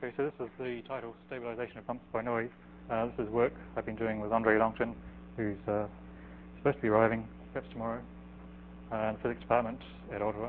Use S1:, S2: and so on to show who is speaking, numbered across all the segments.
S1: Okay, so this is the title, Stabilization of Bumps by Noise. This is work I've been doing with Andre Longton, who's supposed to be arriving perhaps tomorrow in the physics department at Ottawa.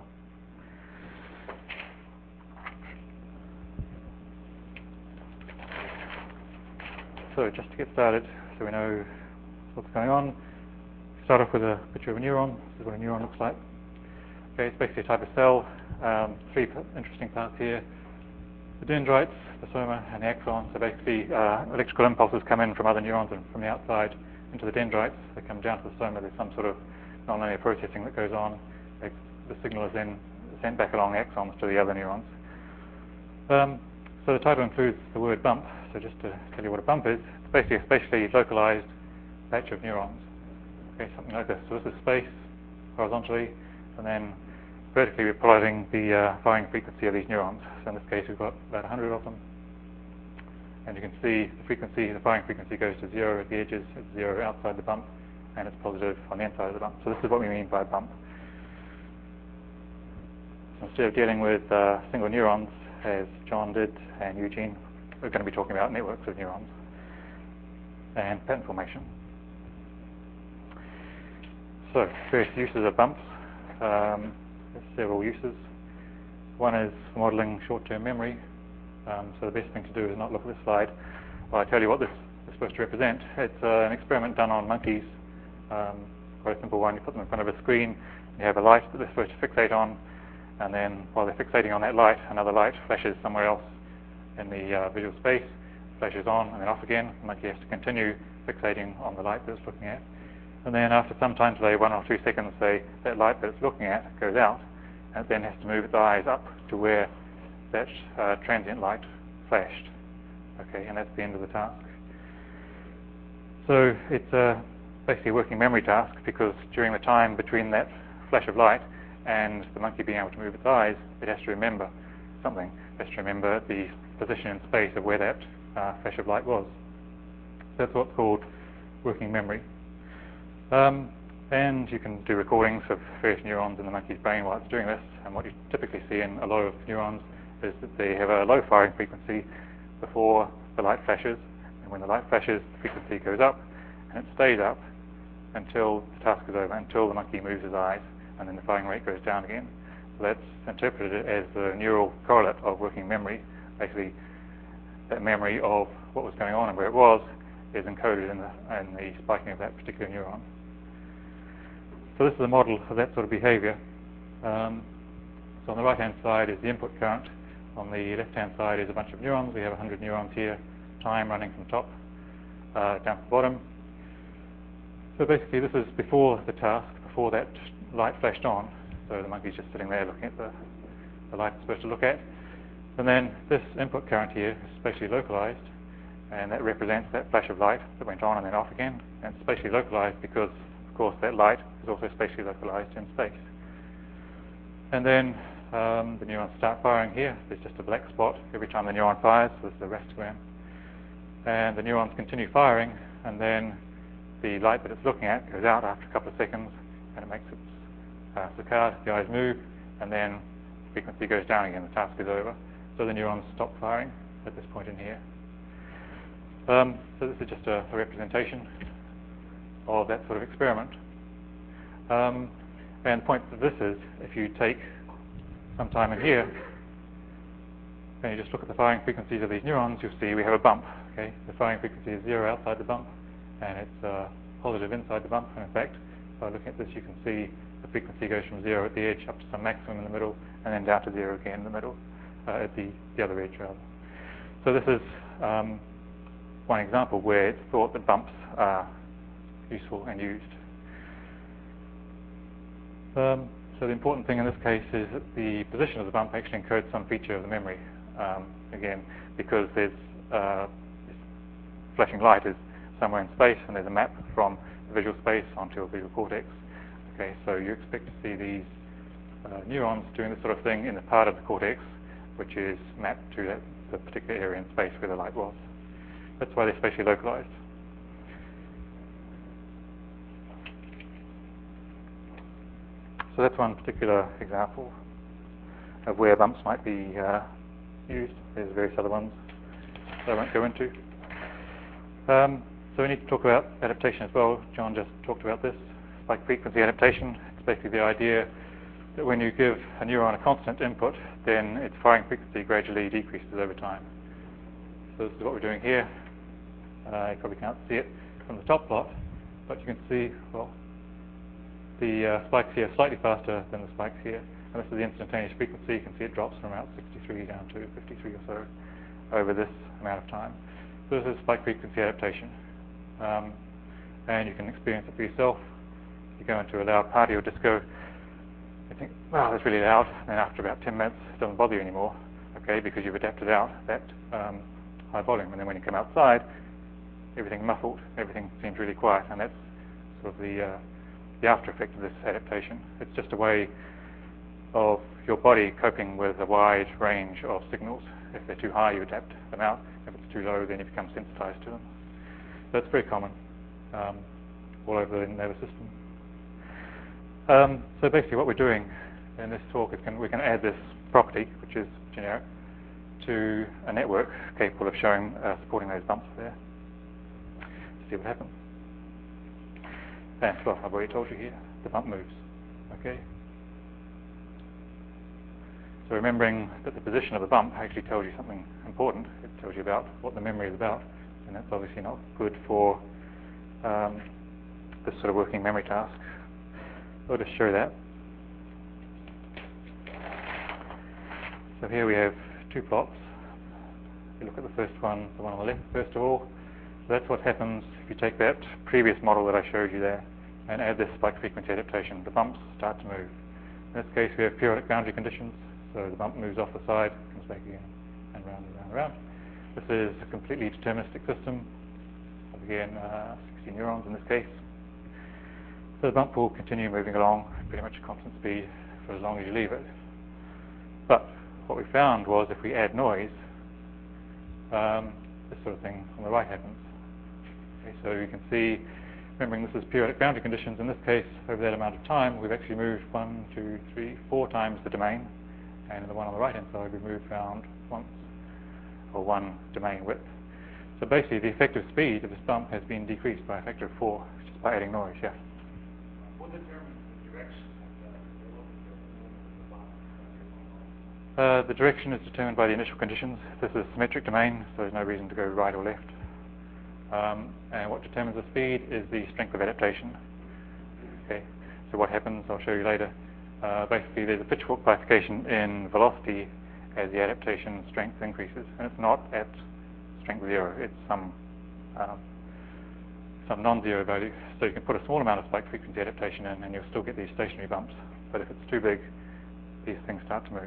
S1: So just to get started, so we know what's going on, start off with a picture of a neuron. This is what a neuron looks like. Okay, it's basically a type of cell. Three interesting parts here. The dendrites, the soma, and the axon. So basically, electrical impulses come in from other neurons and from the outside into the dendrites. They come down to the soma. There's some sort of nonlinear processing that goes on. The signal is then sent back along the axons to the other neurons. So the title includes the word bump. So just to tell you what a bump is, it's basically a spatially localized patch of neurons. Okay, something like this. So this is space horizontally, and then vertically we're plotting the firing frequency of these neurons. So in this case we've got about 100 of them, and you can see the frequency, the firing frequency goes to 0 at the edges, it's 0 outside the bump, and it's positive on the inside of the bump. So this is what we mean by a bump. So instead of dealing with single neurons, as John did and Eugene, we're going to be talking about networks of neurons and pattern formation. So various uses of bumps. There's several uses. One is for modeling short-term memory. So the best thing to do is not look at this slide while I tell you what this is supposed to represent. It's an experiment done on monkeys. Quite a simple one. You put them in front of a screen, you have a light that they're supposed to fixate on, and then while they're fixating on that light, another light flashes somewhere else in the visual space, flashes on and then off again. The monkey has to continue fixating on the light that it's looking at. And then after some time, say 1 or 2 seconds, say that light that it's looking at goes out, and it then has to move its eyes up to where that transient light flashed. Okay, and that's the end of the task. So it's basically a working memory task, because during the time between that flash of light and the monkey being able to move its eyes, it has to remember something. It has to remember the position in space of where that flash of light was. So that's what's called working memory. And you can do recordings of various neurons in the monkey's brain while it's doing this, and what you typically see in a lot of neurons is that they have a low firing frequency before the light flashes, and when the light flashes, the frequency goes up, and it stays up until the task is over, until the monkey moves his eyes, and then the firing rate goes down again. So that's interpreted as the neural correlate of working memory. Basically, that memory of what was going on and where it was is encoded in the spiking of that particular neuron. So this is a model of that sort of behavior. So on the right-hand side is the input current. On the left-hand side is a bunch of neurons. We have 100 neurons here, time running from top down to the bottom. So basically this is before the task, before that light flashed on. So the monkey's just sitting there looking at the light it's supposed to look at. And then this input current here is spatially localized, and that represents that flash of light that went on and then off again. And it's spatially localized because, of course, that light is also spatially localized in space. And then the neurons start firing here. There's just a black spot every time the neuron fires, so this is a rastegram. And the neurons continue firing, and then the light that it's looking at goes out after a couple of seconds, and it makes its saccade, the eyes move, and then the frequency goes down again, the task is over. So the neurons stop firing at this point in here. So this is just a representation of that sort of experiment. And the point of this is, if you take some time in here, and you just look at the firing frequencies of these neurons, you'll see we have a bump. Okay, the firing frequency is 0 outside the bump, and it's positive inside the bump. And in fact, by looking at this, you can see the frequency goes from 0 at the edge up to some maximum in the middle, and then down to 0 again in the middle, at the other edge rather. So this is one example where it's thought that bumps are useful and used. So the important thing in this case is that the position of the bump actually encodes some feature of the memory. Again, because there's this flashing light is somewhere in space, and there's a map from the visual space onto a visual cortex. Okay, so you expect to see these neurons doing this sort of thing in the part of the cortex which is mapped to the particular area in space where the light was. That's why they're spatially localized. So that's one particular example of where bumps might be used. There's various other ones that I won't go into. So we need to talk about adaptation as well. John just talked about this. Spike frequency adaptation. It's basically the idea that when you give a neuron a constant input, then its firing frequency gradually decreases over time. So this is what we're doing here. You probably can't see it from the top plot, but you can see, well, the spikes here are slightly faster than the spikes here. And this is the instantaneous frequency. You can see it drops from about 63 down to 53 or so over this amount of time. So this is spike frequency adaptation. And you can experience it for yourself. You go into a loud party or disco, you think, wow, that's really loud. And then after about 10 minutes, it doesn't bother you anymore, okay, because you've adapted out that high volume. And then when you come outside, everything muffled, everything seems really quiet. And that's sort of the after effect of this adaptation. It's just a way of your body coping with a wide range of signals. If they're too high, you adapt them out. If it's too low, then you become sensitized to them. So it's very common all over the nervous system. So basically what we're doing in this talk is we can add this property, which is generic, to a network capable of supporting those bumps there. To see what happens. And, well, I've already told you here, the bump moves. Okay. So remembering that the position of the bump actually tells you something important. It tells you about what the memory is about, and that's obviously not good for this sort of working memory task. I'll just show that. So here we have two plots. If you look at the first one, the one on the left, first of all. So that's what happens if you take that previous model that I showed you there and add this spike frequency adaptation. The bumps start to move. In this case, we have periodic boundary conditions. So the bump moves off the side, comes back again, and round and round and round. This is a completely deterministic system. Again, 60 neurons in this case. So the bump will continue moving along at pretty much a constant speed for as long as you leave it. But what we found was if we add noise, this sort of thing on the right happens. Okay, so you can see, remembering this is periodic boundary conditions, in this case, over that amount of time, we've actually moved 1, 2, 3, 4 times the domain. And in the one on the right-hand side, we've moved around once, or 1 domain width. So basically, the effective speed of this bump has been decreased by a factor of 4, just by adding noise, yeah.
S2: What determines the direction of the velocity of the bump?
S1: The direction is determined by the initial conditions. This is a symmetric domain, so there's no reason to go right or left. And what determines the speed is the strength of adaptation. Okay. So what happens, I'll show you later. Basically, there's a pitchfork bifurcation in velocity as the adaptation strength increases, and it's not at strength 0. It's some non-zero value. So you can put a small amount of spike frequency adaptation in, and you'll still get these stationary bumps. But if it's too big, these things start to move.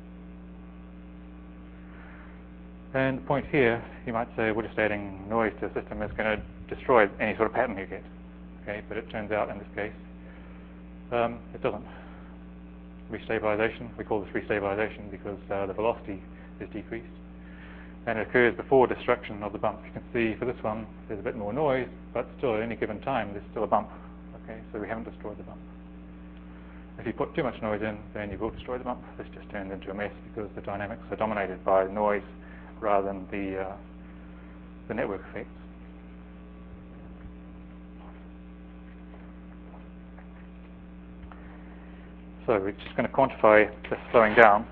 S1: And the point here, you might say, we're just adding noise to a system is going to destroy any sort of pattern you get. Okay, but it turns out in this case, it doesn't. Restabilization, we call this restabilization because the velocity is decreased. And it occurs before destruction of the bump. You can see for this one, there's a bit more noise, but still at any given time, there's still a bump. Okay, so we haven't destroyed the bump. If you put too much noise in, then you will destroy the bump. This just turns into a mess because the dynamics are dominated by noise rather than the network effects. So we're just going to quantify the slowing down.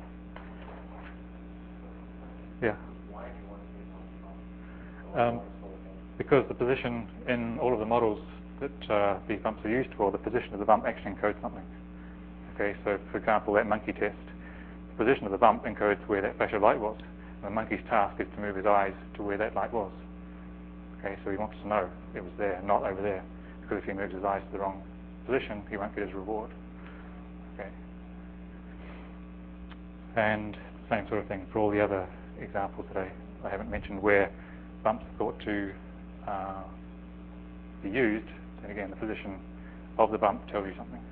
S1: Yeah.
S2: Why do you want to see bump?
S1: Because the position in all of the models that these bumps are used for, the position of the bump actually encodes something. Okay, so for example, that monkey test, the position of the bump encodes where that flash of light was. And the monkey's task is to move his eyes to where that light was. Okay, so he wants to know it was there, not over there. Because if he moves his eyes to the wrong position, he won't get his reward. Okay. And same sort of thing for all the other examples that I haven't mentioned where bumps are thought to be used. Then again, the position of the bump tells you something.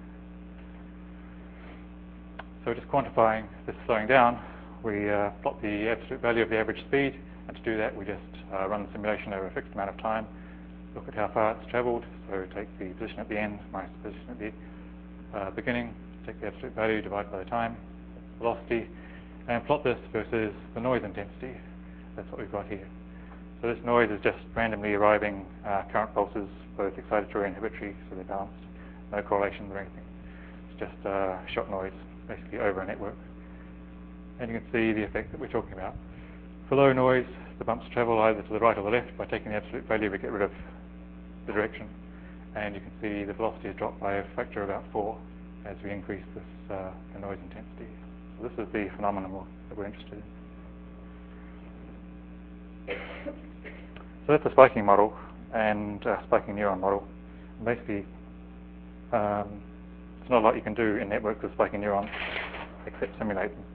S1: So just quantifying this slowing down, we plot the absolute value of the average speed, and to do that we just run the simulation over a fixed amount of time, look at how far it's travelled, so take the position at the end minus the position at the beginning, take the absolute value, divide by the time, velocity, and plot this versus the noise intensity. That's what we've got here. So this noise is just randomly arriving current pulses, both excitatory and inhibitory, so they're balanced. No correlation or anything. It's just shot noise, basically over a network. And you can see the effect that we're talking about. For low noise, the bumps travel either to the right or the left. By taking the absolute value, we get rid of the direction. And you can see the velocity has dropped by a factor of about 4 as we increase this the noise intensity. So this is the phenomenon that we're interested in. So that's a spiking model and a spiking neuron model. And basically, there's not a lot you can do in networks with spiking neurons except simulate them.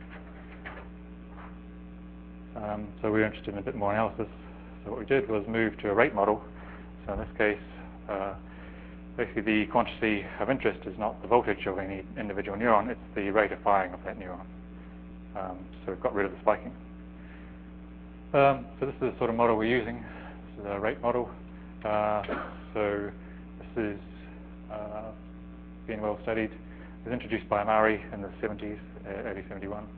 S1: So we were interested in a bit more analysis. So what we did was move to a rate model. So in this case, basically the quantity of interest is not the voltage of any individual neuron, it's the rate of firing of that neuron. So we've got rid of the spiking. So this is the sort of model we're using. This is a rate model. So this is being well studied. It was introduced by Amari in the 70s, early 71.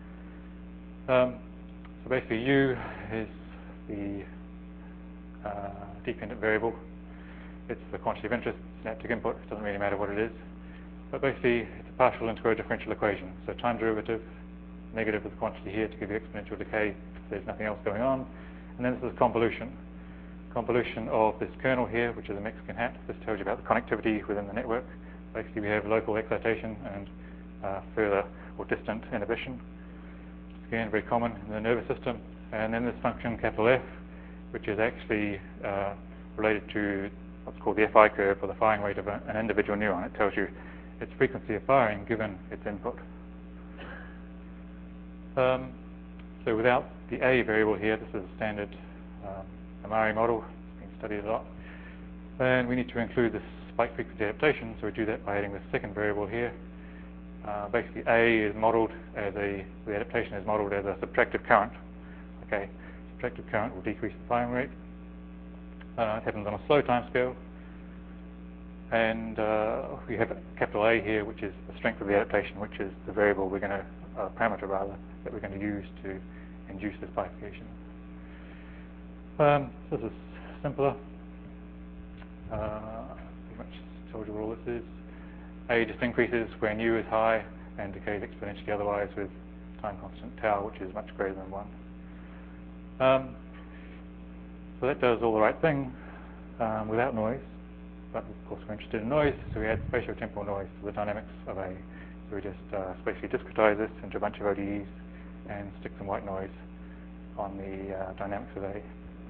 S1: So basically U is the dependent variable. It's the quantity of interest, synaptic input. It doesn't really matter what it is. But basically, it's a partial integral differential equation. So time derivative, negative of the quantity here to give you exponential decay if there's nothing else going on. And then this is convolution. Convolution of this kernel here, which is a Mexican hat. This tells you about the connectivity within the network. Basically, we have local excitation and further or distant inhibition. Again, very common in the nervous system. And then this function, capital F, which is actually related to what's called the FI curve, or the firing rate of an individual neuron. It tells you its frequency of firing given its input. So without the A variable here, this is a standard Amari model. It's been studied a lot. And we need to include this spike frequency adaptation, so we do that by adding the second variable here. Basically, A is modeled as the adaptation is modeled as a subtractive current. Okay, subtractive current will decrease the firing rate. It happens on a slow time scale. And we have capital A here, which is the strength of the adaptation, which is the variable we're going to, parameter rather, that we're going to use to induce this bifurcation. This is simpler. Pretty much told you what all this is. A just increases when U is high and decays exponentially otherwise with time constant tau, which is much greater than 1. So that does all the right thing without noise, but of course we're interested in noise, so we add spatiotemporal noise to the dynamics of A. So we just spatially discretize this into a bunch of ODEs and stick some white noise on the dynamics of A.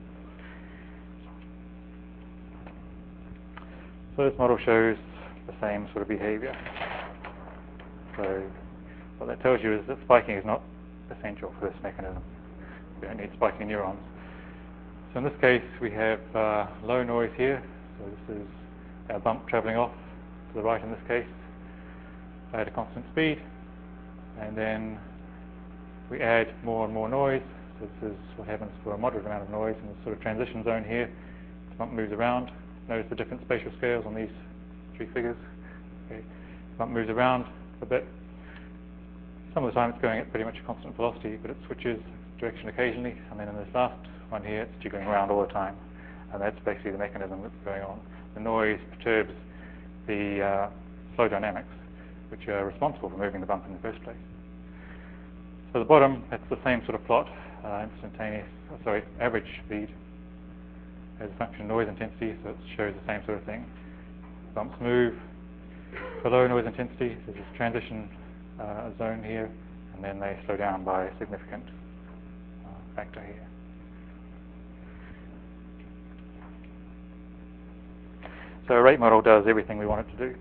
S1: So this model shows the same sort of behavior. So what that tells you is that spiking is not essential for this mechanism. We don't need spiking neurons. So in this case, we have low noise here. So this is our bump traveling off to the right in this case at a constant speed. And then we add more and more noise. So this is what happens for a moderate amount of noise in this sort of transition zone here. The bump moves around. Notice the different spatial scales on these 3 figures. Okay. The bump moves around a bit. Some of the time it's going at pretty much a constant velocity, but it switches direction occasionally. And then in this last one here, it's jiggling around all the time. And that's basically the mechanism that's going on. The noise perturbs the flow dynamics, which are responsible for moving the bump in the first place. So the bottom, that's the same sort of plot, average speed as a function of noise intensity, so it shows the same sort of thing. Bumps move below noise intensity, there's this transition zone here, and then they slow down by a significant factor here. So a rate model does everything we want it to do.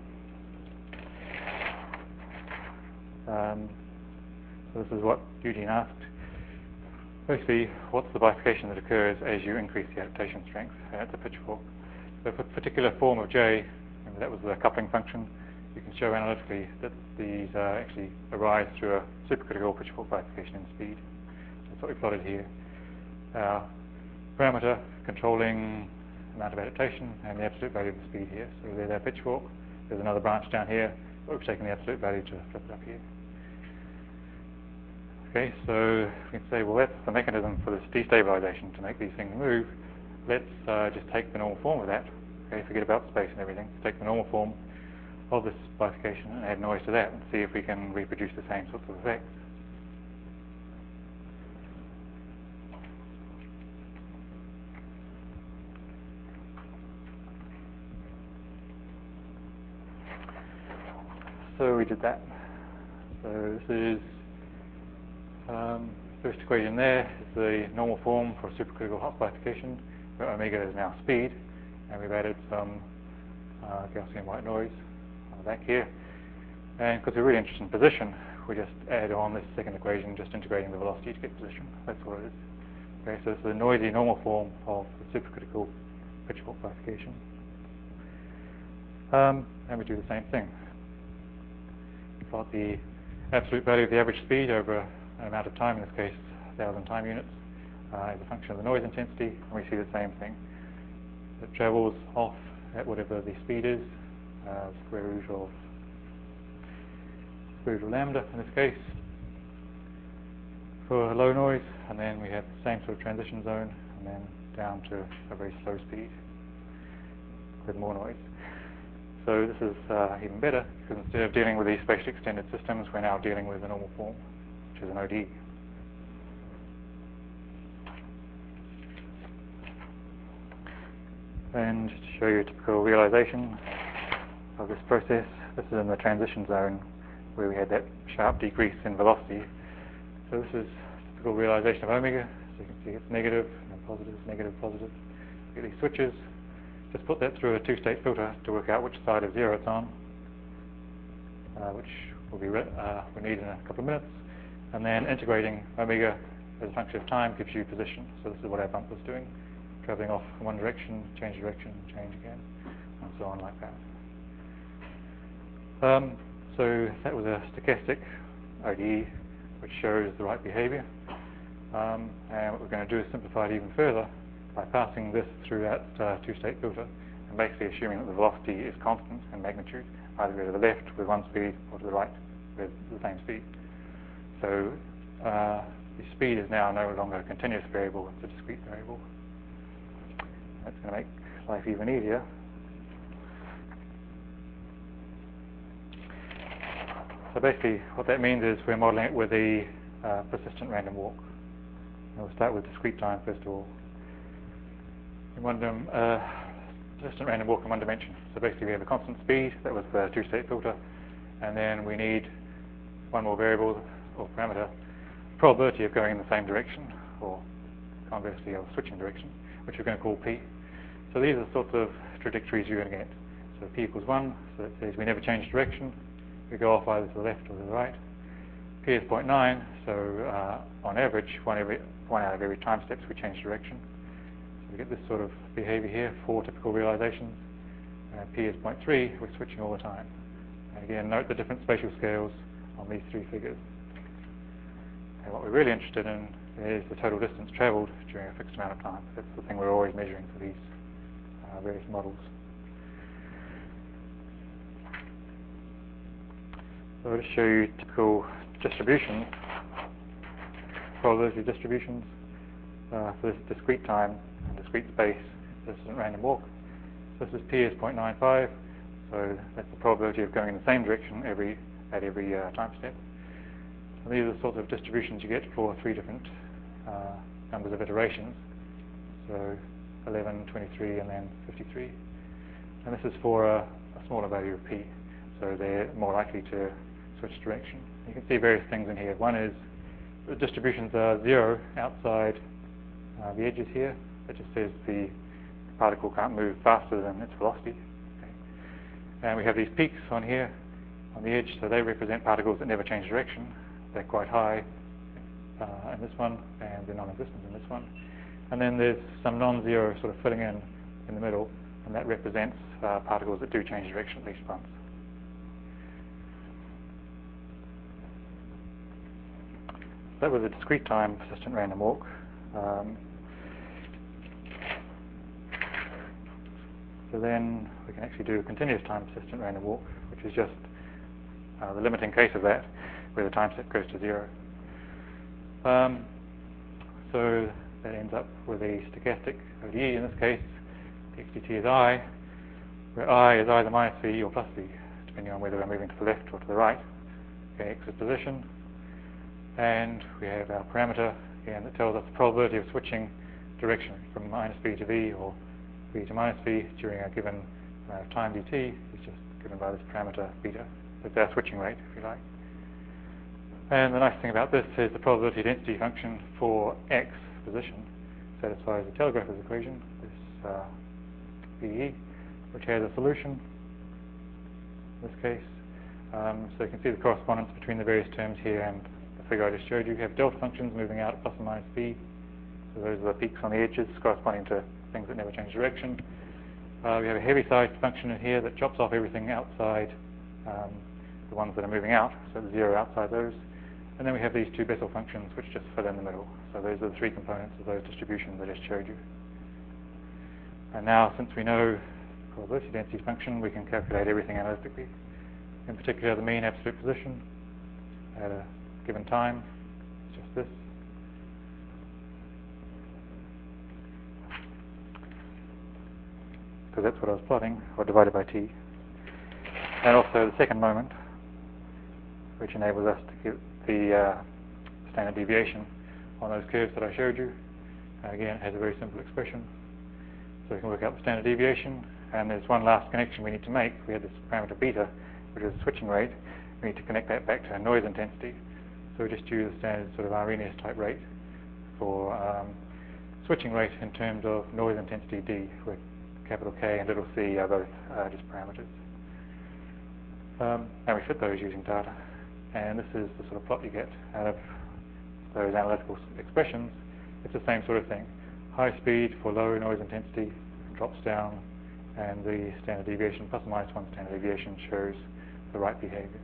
S1: So this is what Eugene asked. Basically, what's the bifurcation that occurs as you increase the adaptation strength? And it's a pitchfork. So for a particular form of J, remember that was the coupling function, you can show analytically that these actually arise through a supercritical pitchfork bifurcation in speed. That's what we plotted here. Parameter controlling amount of adaptation and the absolute value of the speed here. So there's our pitchfork. There's another branch down here, but we've taken the absolute value to flip it up here. Okay, so we can say, well, that's the mechanism for this destabilization to make these things move. Let's just take the normal form of that. Okay, forget about space and everything. Take the normal form of this bifurcation and add noise to that and see if we can reproduce the same sorts of effects. So we did that. So this is first equation there is the normal form for supercritical hot bifurcation, where omega is now speed, and we've added some Gaussian white noise on the back here. And because we're really interested in position, we just add on this second equation, just integrating the velocity to get position. That's what it is. Okay, so it's the noisy normal form of the supercritical pitch hot bifurcation. And we do the same thing. Plot the absolute value of the average speed over an amount of time, in this case 1,000 time units, as a function of the noise intensity, and we see the same thing. It travels off at whatever the speed is, square root of lambda in this case, for low noise, and then we have the same sort of transition zone, and then down to a very slow speed with more noise. So this is even better, because instead of dealing with these spatially extended systems, we're now dealing with the normal form, which is an ODE. And just to show you a typical realization of this process, this is in the transition zone where we had that sharp decrease in velocity. So this is typical realization of omega. So you can see it's negative, and positive, negative, positive. We get these switches. Just put that through a two-state filter to work out which side of zero it's on, which will be we need in a couple of minutes. And then integrating omega as a function of time gives you position. So this is what our bump was doing, traveling off in one direction, change direction, change again, and so on like that. So that was a stochastic ODE, which shows the right behavior. And what we're going to do is simplify it even further by passing this through that two-state filter and basically assuming that the velocity is constant in magnitude, either go to the left with one speed or to the right with the same speed. So the speed is now no longer a continuous variable, it's a discrete variable. That's going to make life even easier. So basically what that means is we're modeling it with a persistent random walk. And we'll start with discrete time first of all. In persistent random walk in one dimension. So basically we have a constant speed, that was the two-state filter, and then we need one more variable or parameter, probability of going in the same direction, or conversely of switching direction, which we're going to call P. So these are the sorts of trajectories you're going to get. So P equals 1, so that says we never change direction, we go off either to the left or to the right. P is 0.9, so on average, one out of every time steps we change direction. We get this sort of behavior here, 4 typical realizations. P is 0.3, we're switching all the time. And again, note the different spatial scales on these three figures. And what we're really interested in is the total distance traveled during a fixed amount of time. That's the thing we're always measuring for these various models. So I'll just show you typical distributions, probability distributions for this discrete time and discrete space. This is a random walk. So this is P is 0.95, so that's the probability of going in the same direction at every time step. And these are the sorts of distributions you get for 3 different numbers of iterations. So 11, 23, and then 53. And this is for a smaller value of P, so they're more likely to switch direction. You can see various things in here. One is the distributions are 0 outside the edges here. It just says the particle can't move faster than its velocity. Okay. And we have these peaks on here on the edge, so they represent particles that never change direction. They're quite high in this one, and they're non-existent in this one. And then there's some non-zero sort of filling in the middle, and that represents particles that do change direction at least once. That was a discrete time persistent random walk. So then we can actually do a continuous time persistent random walk, which is just the limiting case of that, where the time step goes to 0. So that ends up with a stochastic ODE. In this case, the xdt is I, where I is either minus v or plus v, depending on whether we're moving to the left or to the right. Okay, x is position. And we have our parameter, again, that tells us the probability of switching direction from minus v to v or v to minus v during a given time dt is just given by this parameter beta. That's our switching rate, if you like. And the nice thing about this is the probability density function for x position satisfies the telegrapher's equation, this VE, which has a solution in this case. So you can see the correspondence between the various terms here and the figure I just showed you. You have delta functions moving out at plus and minus v. So those are the peaks on the edges corresponding to things that never change direction. We have a heavy-sized function in here that chops off everything outside the ones that are moving out, so the 0 outside those. And then we have these two Bessel functions which just fill in the middle. So those are the three components of those distributions I just showed you. And now, since we know the probability density function, we can calculate everything analytically. In particular, the mean absolute position at a given time is just this. Because that's what I was plotting, or divided by t. And also the second moment, which enables us to get the standard deviation on those curves that I showed you. Again, it has a very simple expression. So we can work out the standard deviation, and there's one last connection we need to make. We have this parameter beta, which is the switching rate. We need to connect that back to noise intensity. So we just use the standard sort of Arrhenius type rate for switching rate in terms of noise intensity d, where capital K and little c are both just parameters. And we fit those using data. And this is the sort of plot you get out of those analytical expressions. It's the same sort of thing. High speed for low noise intensity drops down, and the standard deviation, plus or minus 1 standard deviation, shows the right behavior.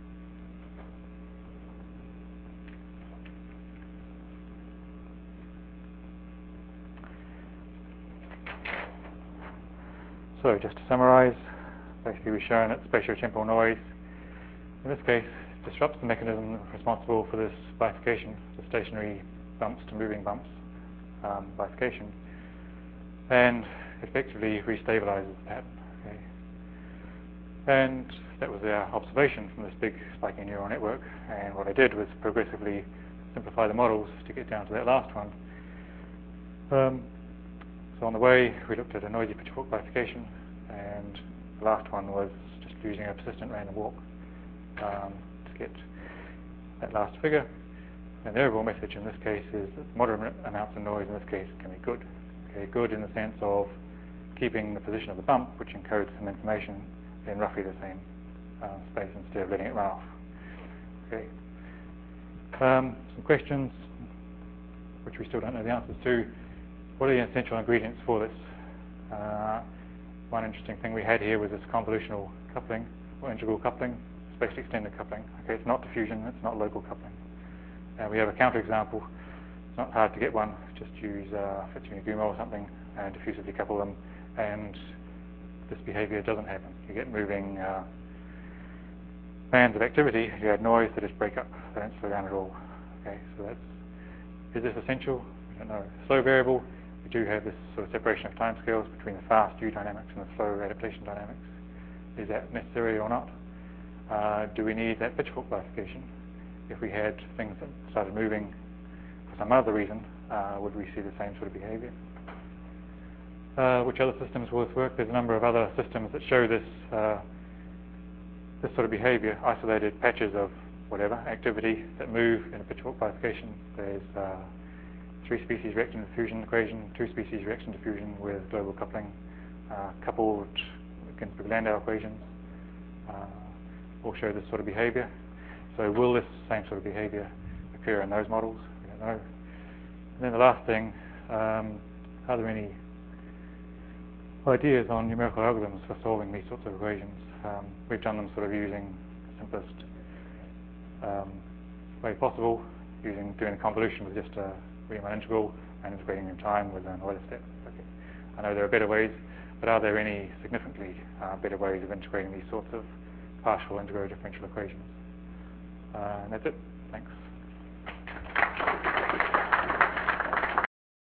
S1: So just to summarize, basically we've shown that spatiotemporal noise, in this case, disrupts the mechanism responsible for this bifurcation, the stationary bumps to moving bumps bifurcation, and effectively restabilizes the pattern. Okay. And that was our observation from this big spiking neural network, and what I did was progressively simplify the models to get down to that last one. So on the way, we looked at a noisy pitchfork bifurcation, and the last one was just using a persistent random walk to get that last figure. And the overall message in this case is that moderate amounts of noise in this case can be good. Okay, good in the sense of keeping the position of the bump, which encodes some information, in roughly the same space instead of letting it run off. Okay. Some questions which we still don't know the answers to. What are the essential ingredients for this? One interesting thing we had here was this convolutional coupling, or integral coupling, spatially extended coupling. Okay, it's not diffusion, it's not local coupling. We have a counterexample. It's not hard to get one. Just use Fitsuni-Gumo or something and diffusively couple them, and this behavior doesn't happen. You get moving bands of activity. You add noise, they just break up. They don't slow down at all. Okay, so is this essential? I don't know. Slow variable. We do have this sort of separation of timescales between the fast U dynamics and the slow adaptation dynamics. Is that necessary or not? Do we need that pitchfork bifurcation? If we had things that started moving for some other reason, would we see the same sort of behavior? Which other systems will this work? There's a number of other systems that show this this sort of behavior, isolated patches of whatever activity that move in a pitchfork bifurcation. There's 3-species reaction diffusion equation, 2-species reaction diffusion with global coupling, coupled Ginsburg-Landau equations, all show this sort of behavior. So will this same sort of behavior occur in those models? We don't know. And then the last thing, are there any ideas on numerical algorithms for solving these sorts of equations? We've done them sort of using the simplest way possible, doing a convolution with just a Riemann integral and integrating in time with an Euler step. Okay. I know there are better ways, but are there any significantly better ways of integrating these sorts of partial integral differential equations? And that's it. Thanks.